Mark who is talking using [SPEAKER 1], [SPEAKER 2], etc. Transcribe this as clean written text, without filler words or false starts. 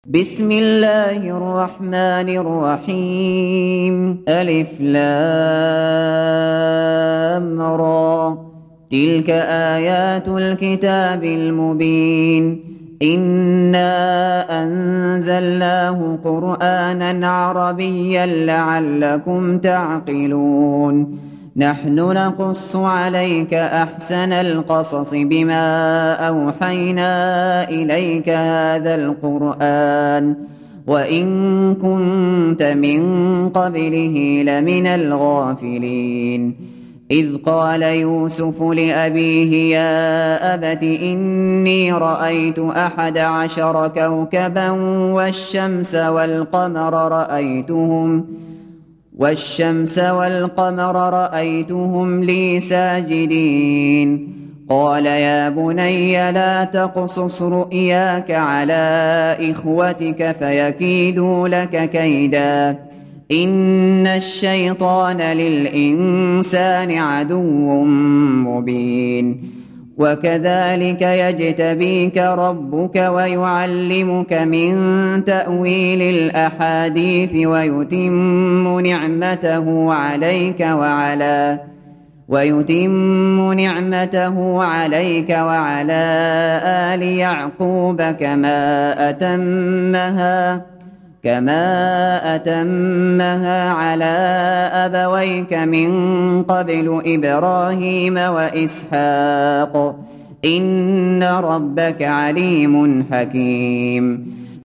[SPEAKER 1] بسم الله الرحمن الرحيم ألف لام را تلك آيات الكتاب المبين إنا أنزلناه قرآنا عربيا لعلكم تعقلون نحن نقص عليك أحسن القصص بما أوحينا إليك هذا القرآن وإن كنت من قبله لمن الغافلين إذ قال يوسف لأبيه يا أبت إني رأيت 11 كوكبا والشمس والقمر رأيتهم لي ساجدين قال يا بني لا تقصص رؤياك على إخوتك فيكيدوا لك كيدا إن الشيطان للإنسان عدو مبين وكذلك يجتبيك ربك ويعلمك من تأويل الأحاديث ويتم نعمته عليك وعلى آل يعقوب كما أتمها على أبويك من قبل إبراهيم وإسحاق إن ربك عليم حكيم